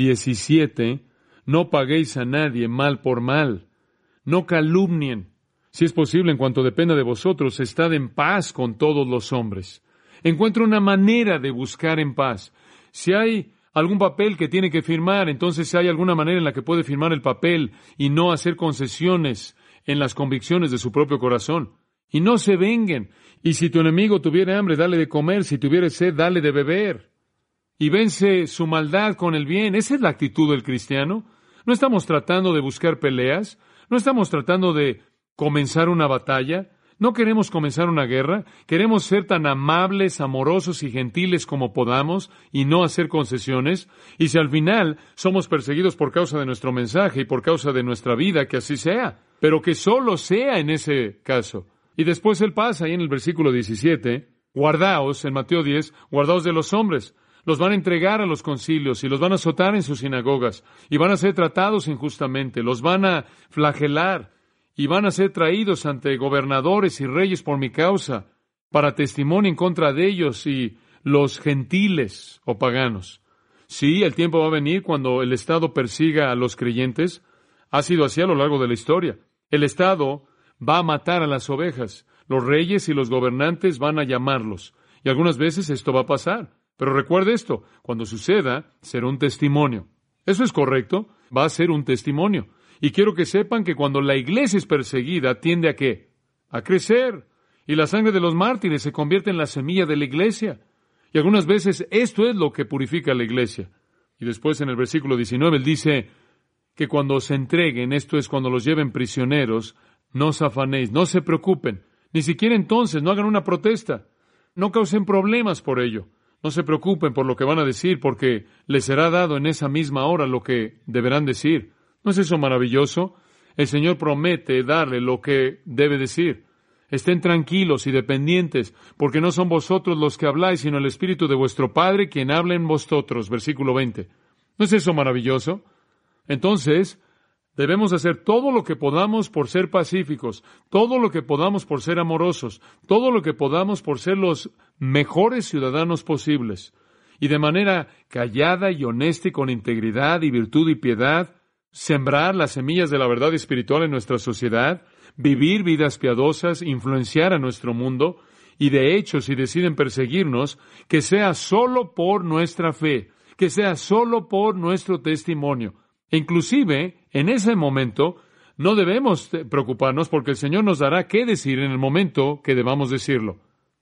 17, no paguéis a nadie mal por mal, no calumnien. Si es posible, en cuanto dependa de vosotros, estad en paz con todos los hombres. Encuentra una manera de buscar en paz. Si hay algún papel que tiene que firmar, entonces hay alguna manera en la que puede firmar el papel y no hacer concesiones en las convicciones de su propio corazón. Y no se venguen. Y si tu enemigo tuviera hambre, dale de comer. Si tuviera sed, dale de beber. Y vence su maldad con el bien. Esa es la actitud del cristiano. No estamos tratando de buscar peleas. No estamos tratando de comenzar una batalla. No queremos comenzar una guerra. Queremos ser tan amables, amorosos y gentiles como podamos y no hacer concesiones. Y si al final somos perseguidos por causa de nuestro mensaje y por causa de nuestra vida, que así sea. Pero que solo sea en ese caso. Y después él pasa ahí en el versículo 17. Guardaos, en Mateo 10, guardaos de los hombres. Los van a entregar a los concilios y los van a azotar en sus sinagogas. Y van a ser tratados injustamente. Los van a flagelar. Y van a ser traídos ante gobernadores y reyes por mi causa, para testimonio en contra de ellos, y los gentiles o paganos. Sí, el tiempo va a venir cuando el Estado persiga a los creyentes. Ha sido así a lo largo de la historia. El Estado va a matar a las ovejas. Los reyes y los gobernantes van a llamarlos. Y algunas veces esto va a pasar. Pero recuerde esto, cuando suceda, será un testimonio. Eso es correcto, va a ser un testimonio. Y quiero que sepan que cuando la iglesia es perseguida, tiende a ¿qué? A crecer. Y la sangre de los mártires se convierte en la semilla de la iglesia. Y algunas veces esto es lo que purifica a la iglesia. Y después en el versículo 19 él dice que cuando os entreguen, esto es cuando los lleven prisioneros, no os afanéis, no se preocupen. Ni siquiera entonces, no hagan una protesta. No causen problemas por ello. No se preocupen por lo que van a decir, porque les será dado en esa misma hora lo que deberán decir. ¿No es eso maravilloso? El Señor promete darle lo que debe decir. Estén tranquilos y dependientes, porque no son vosotros los que habláis, sino el Espíritu de vuestro Padre quien habla en vosotros. Versículo 20. ¿No es eso maravilloso? Entonces, debemos hacer todo lo que podamos por ser pacíficos, todo lo que podamos por ser amorosos, todo lo que podamos por ser los mejores ciudadanos posibles, y de manera callada y honesta y con integridad y virtud y piedad, sembrar las semillas de la verdad espiritual en nuestra sociedad, vivir vidas piadosas, influenciar a nuestro mundo, y de hecho, si deciden perseguirnos, que sea solo por nuestra fe, que sea solo por nuestro testimonio. E inclusive, en ese momento, no debemos preocuparnos porque el Señor nos dará qué decir en el momento que debamos decirlo.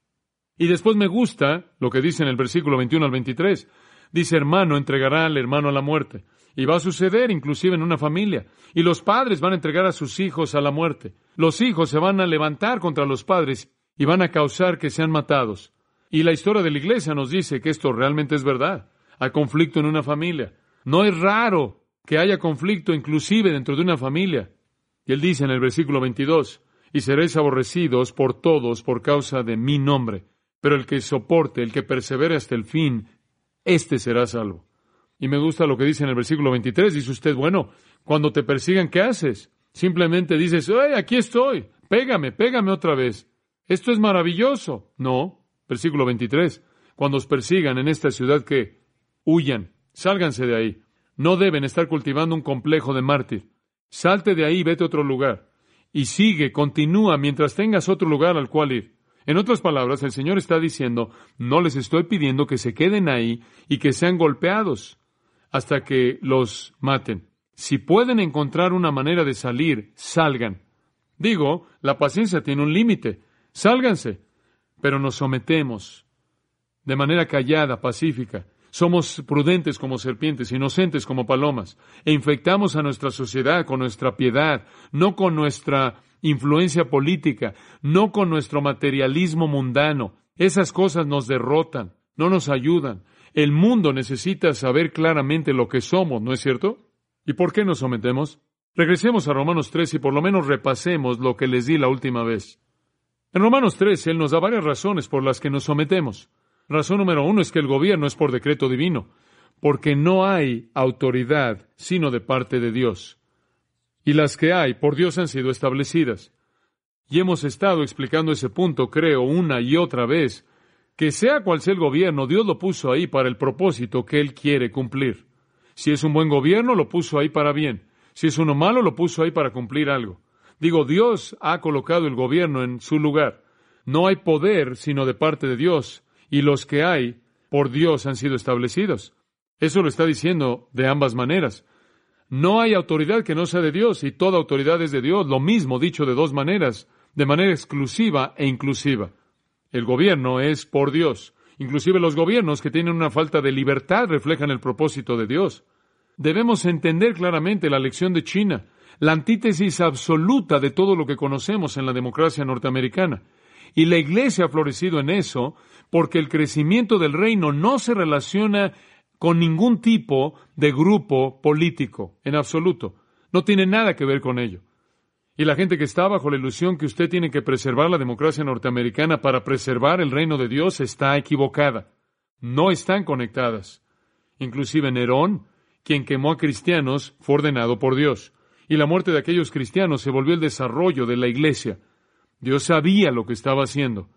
Y después me gusta lo que dice en el versículo 21 al 23. Dice, hermano entregará al hermano a la muerte. Y va a suceder inclusive en una familia. Y los padres van a entregar a sus hijos a la muerte. Los hijos se van a levantar contra los padres y van a causar que sean matados. Y la historia de la iglesia nos dice que esto realmente es verdad. Hay conflicto en una familia. No es raro que haya conflicto inclusive dentro de una familia. Y él dice en el versículo 22, y seréis aborrecidos por todos por causa de mi nombre. Pero el que soporte, el que persevere hasta el fin, éste será salvo. Y me gusta lo que dice en el versículo 23. Dice usted, bueno, cuando te persigan, ¿qué haces? Simplemente dices, ¡ay, aquí estoy! Pégame otra vez. Esto es maravilloso. No. Versículo 23. Cuando os persigan en esta ciudad, ¿qué? Huyan. Sálganse de ahí. No deben estar cultivando un complejo de mártir. Salte de ahí y vete a otro lugar. Y sigue, continúa, mientras tengas otro lugar al cual ir. En otras palabras, el Señor está diciendo, no les estoy pidiendo que se queden ahí y que sean golpeados hasta que los maten. Si pueden encontrar una manera de salir, salgan. Digo, la paciencia tiene un límite. Sálganse. Pero nos sometemos de manera callada, pacífica. Somos prudentes como serpientes, inocentes como palomas, e infectamos a nuestra sociedad con nuestra piedad, no con nuestra influencia política, no con nuestro materialismo mundano. Esas cosas nos derrotan, no nos ayudan. El mundo necesita saber claramente lo que somos, ¿no es cierto? ¿Y por qué nos sometemos? Regresemos a Romanos 3 y por lo menos repasemos lo que les di la última vez. En Romanos 3, Él nos da varias razones por las que nos sometemos. Razón número 1 es que el gobierno es por decreto divino, porque no hay autoridad sino de parte de Dios. Y las que hay por Dios han sido establecidas. Y hemos estado explicando ese punto, creo, una y otra vez, que sea cual sea el gobierno, Dios lo puso ahí para el propósito que Él quiere cumplir. Si es un buen gobierno, lo puso ahí para bien. Si es uno malo, lo puso ahí para cumplir algo. Digo, Dios ha colocado el gobierno en su lugar. No hay poder sino de parte de Dios. Y los que hay, por Dios han sido establecidos. Eso lo está diciendo de ambas maneras. No hay autoridad que no sea de Dios, y toda autoridad es de Dios. Lo mismo dicho de dos maneras, de manera exclusiva e inclusiva. El gobierno es por Dios. Inclusive los gobiernos que tienen una falta de libertad reflejan el propósito de Dios. Debemos entender claramente la lección de China, la antítesis absoluta de todo lo que conocemos en la democracia norteamericana. Y la iglesia ha florecido en eso, porque el crecimiento del reino no se relaciona con ningún tipo de grupo político, en absoluto. No tiene nada que ver con ello. Y la gente que está bajo la ilusión que usted tiene que preservar la democracia norteamericana para preservar el reino de Dios está equivocada. No están conectadas. Inclusive Nerón, quien quemó a cristianos, fue ordenado por Dios. Y la muerte de aquellos cristianos se volvió el desarrollo de la iglesia. Dios sabía lo que estaba haciendo.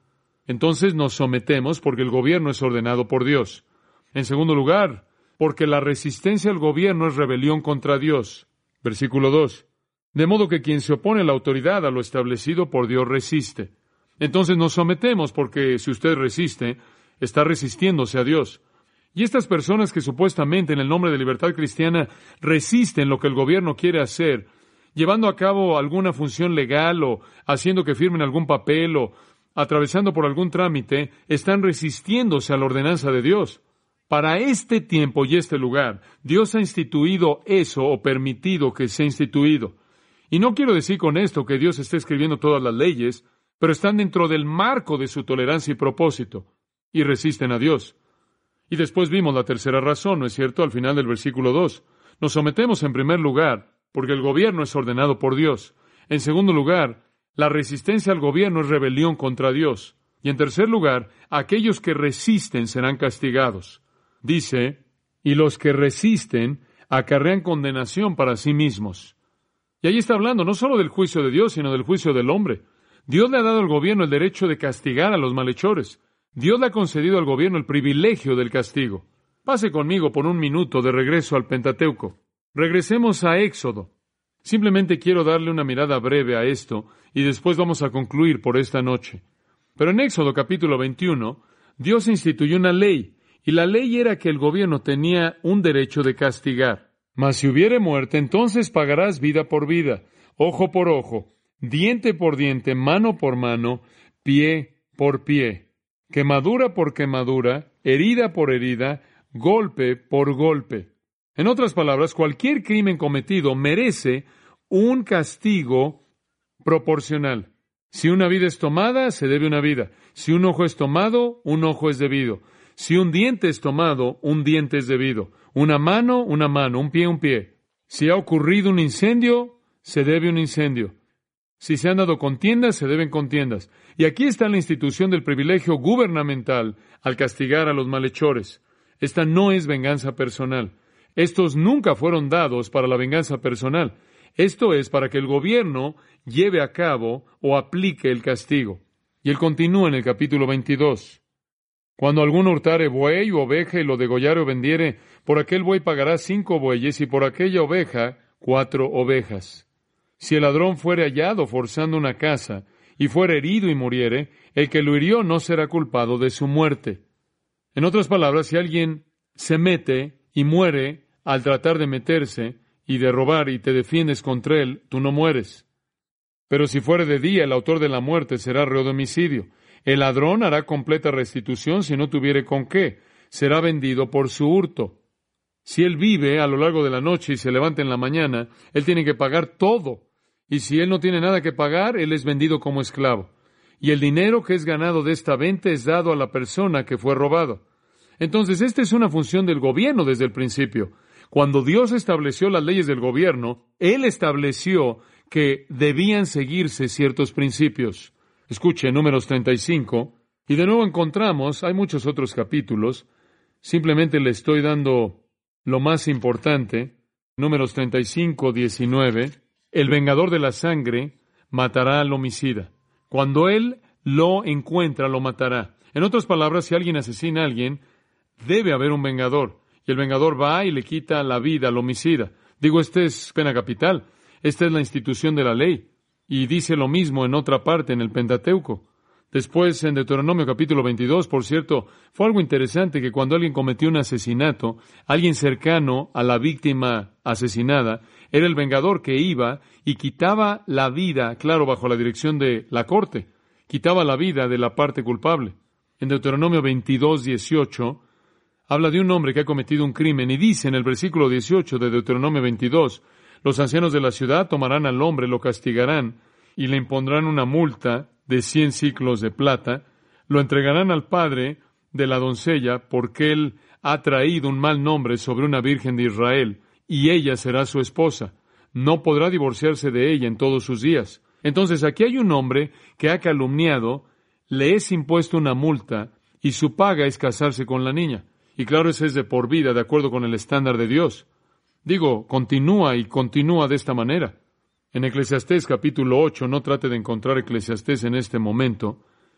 Entonces nos sometemos porque el gobierno es ordenado por Dios. En segundo lugar, porque la resistencia al gobierno es rebelión contra Dios. Versículo 2. De modo que quien se opone a la autoridad, a lo establecido por Dios, resiste. Entonces nos sometemos porque si usted resiste, está resistiéndose a Dios. Y estas personas que supuestamente en el nombre de libertad cristiana resisten lo que el gobierno quiere hacer, llevando a cabo alguna función legal o haciendo que firmen algún papel o atravesando por algún trámite, están resistiéndose a la ordenanza de Dios. Para este tiempo y este lugar, Dios ha instituido eso o permitido que sea instituido. Y no quiero decir con esto que Dios esté escribiendo todas las leyes, pero están dentro del marco de su tolerancia y propósito, y resisten a Dios. Y después vimos la tercera razón, ¿no es cierto?, al final del versículo 2. Nos sometemos en primer lugar, porque el gobierno es ordenado por Dios. En segundo lugar, la resistencia al gobierno es rebelión contra Dios. Y en tercer lugar, aquellos que resisten serán castigados. Dice, y los que resisten acarrean condenación para sí mismos. Y ahí está hablando no solo del juicio de Dios, sino del juicio del hombre. Dios le ha dado al gobierno el derecho de castigar a los malhechores. Dios le ha concedido al gobierno el privilegio del castigo. Pase conmigo por un minuto de regreso al Pentateuco. Regresemos a Éxodo. Simplemente quiero darle una mirada breve a esto y después vamos a concluir por esta noche. Pero en Éxodo capítulo 21, Dios instituyó una ley, y la ley era que el gobierno tenía un derecho de castigar. Mas si hubiere muerte, entonces pagarás vida por vida, ojo por ojo, diente por diente, mano por mano, pie por pie, quemadura por quemadura, herida por herida, golpe por golpe. En otras palabras, cualquier crimen cometido merece un castigo proporcional. Si una vida es tomada, se debe una vida. Si un ojo es tomado, un ojo es debido. Si un diente es tomado, un diente es debido. Una mano, un pie, un pie. Si ha ocurrido un incendio, se debe un incendio. Si se han dado contiendas, se deben contiendas. Y aquí está la institución del privilegio gubernamental al castigar a los malhechores. Esta no es venganza personal. Estos nunca fueron dados para la venganza personal. Esto es para que el gobierno lleve a cabo o aplique el castigo. Y él continúa en el capítulo 22. Cuando alguno hurtare buey u oveja y lo degollare o vendiere, por aquel buey pagará 5 bueyes y por aquella oveja 4 ovejas. Si el ladrón fuere hallado forzando una casa y fuere herido y muriere, el que lo hirió no será culpado de su muerte. En otras palabras, si alguien se mete y muere al tratar de meterse y de robar y te defiendes contra él, tú no mueres. Pero si fuere de día, el autor de la muerte será reo de homicidio. El ladrón hará completa restitución si no tuviere con qué. Será vendido por su hurto. Si él vive a lo largo de la noche y se levanta en la mañana, él tiene que pagar todo. Y si él no tiene nada que pagar, él es vendido como esclavo. Y el dinero que es ganado de esta venta es dado a la persona que fue robado. Entonces, esta es una función del gobierno desde el principio. Cuando Dios estableció las leyes del gobierno, Él estableció que debían seguirse ciertos principios. Escuche, Números 35, y de nuevo encontramos, hay muchos otros capítulos, simplemente le estoy dando lo más importante, Números 35, 19, el vengador de la sangre matará al homicida. Cuando él lo encuentra, lo matará. En otras palabras, si alguien asesina a alguien, debe haber un vengador. Y el vengador va y le quita la vida al homicida. Digo, esta es pena capital. Esta es la institución de la ley. Y dice lo mismo en otra parte, en el Pentateuco. Después, en Deuteronomio capítulo 22, por cierto, fue algo interesante que cuando alguien cometió un asesinato, alguien cercano a la víctima asesinada, era el vengador que iba y quitaba la vida, claro, bajo la dirección de la corte, quitaba la vida de la parte culpable. En Deuteronomio 22, 18, habla de un hombre que ha cometido un crimen y dice en el versículo 18 de Deuteronomio 22, los ancianos de la ciudad tomarán al hombre, lo castigarán y le impondrán una multa de 100 siclos de plata, lo entregarán al padre de la doncella porque él ha traído un mal nombre sobre una virgen de Israel y ella será su esposa. No podrá divorciarse de ella en todos sus días. Entonces aquí hay un hombre que ha calumniado, le es impuesto una multa y su paga es casarse con la niña. Y claro, ese es de por vida, de acuerdo con el estándar de Dios. Digo, continúa y continúa de esta manera. En Eclesiastés capítulo 8, no trate de encontrar Eclesiastés en este momento,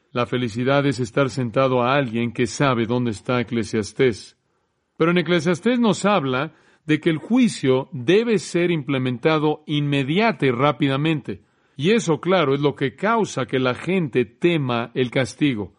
La felicidad es estar sentado a alguien que sabe dónde está Eclesiastés. Pero en Eclesiastés nos habla de que el juicio debe ser implementado inmediata y rápidamente. Y eso, claro, es lo que causa que la gente tema el castigo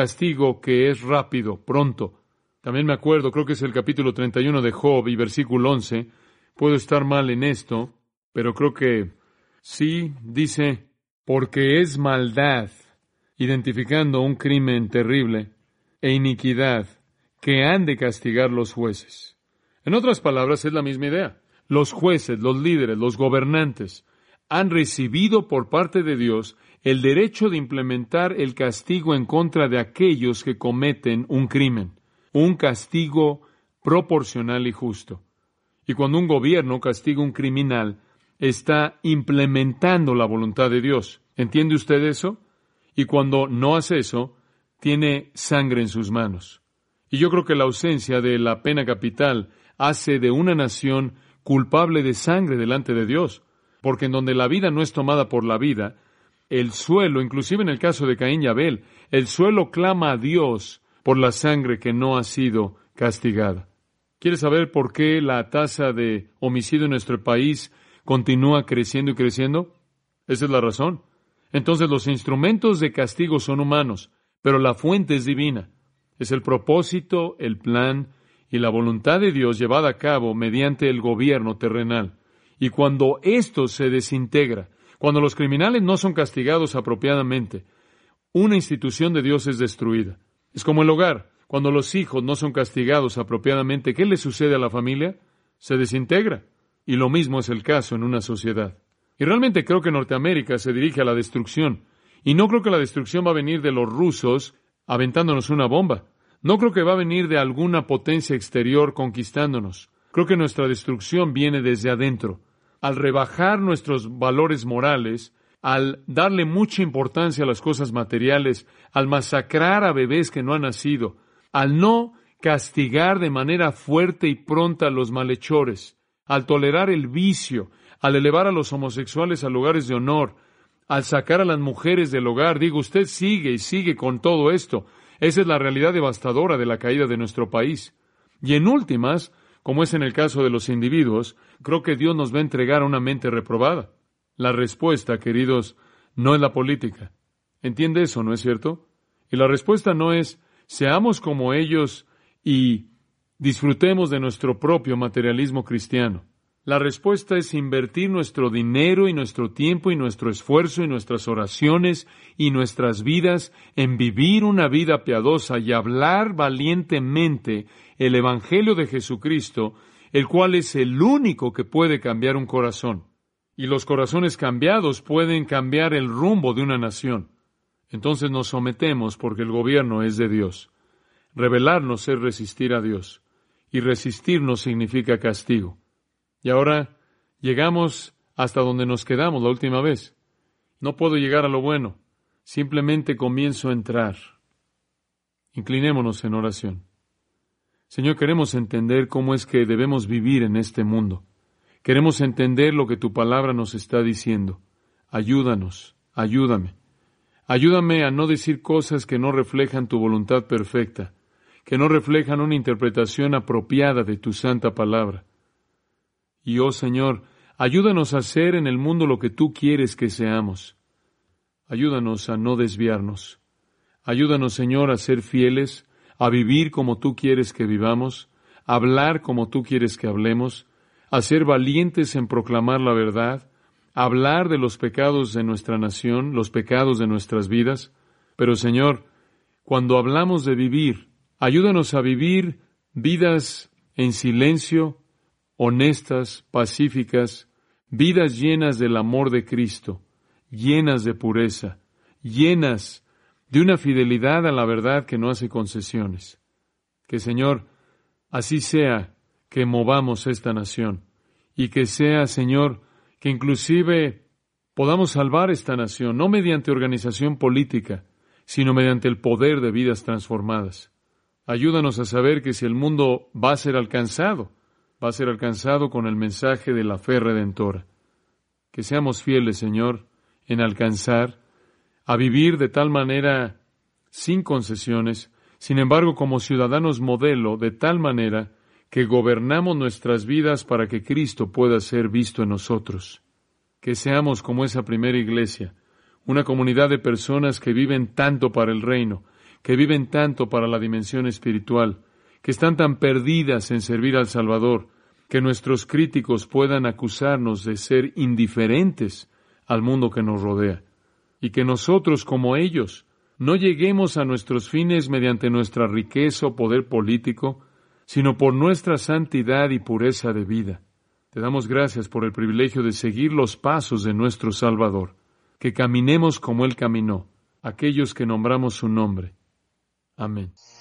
que es rápido, pronto. También me acuerdo, creo que es el capítulo 31 de Job y versículo 11. Puedo estar mal en esto, pero creo que sí, dice, porque es maldad, identificando un crimen terrible, e iniquidad, que han de castigar los jueces. En otras palabras, es la misma idea. Los jueces, los líderes, los gobernantes, han recibido por parte de Dios el derecho de implementar el castigo en contra de aquellos que cometen un crimen, un castigo proporcional y justo. Y cuando un gobierno castiga a un criminal, está implementando la voluntad de Dios. ¿Entiende usted eso? Y cuando no hace eso, tiene sangre en sus manos. Y yo creo que la ausencia de la pena capital hace de una nación culpable de sangre delante de Dios, porque en donde la vida no es tomada por la vida, el suelo, inclusive en el caso de Caín y Abel, el suelo clama a Dios por la sangre que no ha sido castigada. ¿Quiere saber por qué la tasa de homicidio en nuestro país continúa creciendo y creciendo? Esa es la razón. Entonces los instrumentos de castigo son humanos, pero la fuente es divina. Es el propósito, el plan y la voluntad de Dios llevada a cabo mediante el gobierno terrenal. Y cuando esto se desintegra, cuando los criminales no son castigados apropiadamente, una institución de Dios es destruida. Es como el hogar. Cuando los hijos no son castigados apropiadamente, ¿qué le sucede a la familia? Se desintegra. Y lo mismo es el caso en una sociedad. Y realmente creo que Norteamérica se dirige a la destrucción. Y no creo que la destrucción va a venir de los rusos aventándonos una bomba. No creo que va a venir de alguna potencia exterior conquistándonos. Creo que nuestra destrucción viene desde adentro. Al rebajar nuestros valores morales, al darle mucha importancia a las cosas materiales, al masacrar a bebés que no han nacido, al no castigar de manera fuerte y pronta a los malhechores, al tolerar el vicio, al elevar a los homosexuales a lugares de honor, al sacar a las mujeres del hogar. Digo, usted sigue y sigue con todo esto. Esa es la realidad devastadora de la caída de nuestro país. Y en últimas, como es en el caso de los individuos, creo que Dios nos va a entregar a una mente reprobada. La respuesta, queridos, no es la política. ¿Entiende eso, no es cierto? Y la respuesta no es, seamos como ellos y disfrutemos de nuestro propio materialismo cristiano. La respuesta es invertir nuestro dinero y nuestro tiempo y nuestro esfuerzo y nuestras oraciones y nuestras vidas en vivir una vida piadosa y hablar valientemente el Evangelio de Jesucristo, el cual es el único que puede cambiar un corazón. Y los corazones cambiados pueden cambiar el rumbo de una nación. Entonces nos sometemos porque el gobierno es de Dios. Rebelarnos es resistir a Dios. Y resistirnos significa castigo. Y ahora llegamos hasta donde nos quedamos la última vez. No puedo llegar a lo bueno. Simplemente comienzo a entrar. Inclinémonos en oración. Señor, queremos entender cómo es que debemos vivir en este mundo. Queremos entender lo que tu palabra nos está diciendo. Ayúdanos, ayúdame. Ayúdame a no decir cosas que no reflejan tu voluntad perfecta, que no reflejan una interpretación apropiada de tu santa palabra. Y, oh Señor, ayúdanos a hacer en el mundo lo que tú quieres que seamos. Ayúdanos a no desviarnos. Ayúdanos, Señor, a ser fieles, a vivir como tú quieres que vivamos, a hablar como tú quieres que hablemos, a ser valientes en proclamar la verdad, a hablar de los pecados de nuestra nación, los pecados de nuestras vidas. Pero, Señor, cuando hablamos de vivir, ayúdanos a vivir vidas en silencio, honestas, pacíficas, vidas llenas del amor de Cristo, llenas de pureza, llenas de una fidelidad a la verdad que no hace concesiones. Que, Señor, así sea que movamos esta nación y que sea, Señor, que inclusive podamos salvar esta nación, no mediante organización política, sino mediante el poder de vidas transformadas. Ayúdanos a saber que si el mundo va a ser alcanzado con el mensaje de la fe redentora. Que seamos fieles, Señor, en alcanzar, a vivir de tal manera sin concesiones, sin embargo como ciudadanos modelo, de tal manera que gobernamos nuestras vidas para que Cristo pueda ser visto en nosotros. Que seamos como esa primera iglesia, una comunidad de personas que viven tanto para el reino, que viven tanto para la dimensión espiritual, que están tan perdidas en servir al Salvador, que nuestros críticos puedan acusarnos de ser indiferentes al mundo que nos rodea, y que nosotros, como ellos, no lleguemos a nuestros fines mediante nuestra riqueza o poder político, sino por nuestra santidad y pureza de vida. Te damos gracias por el privilegio de seguir los pasos de nuestro Salvador, que caminemos como Él caminó, aquellos que nombramos su nombre. Amén.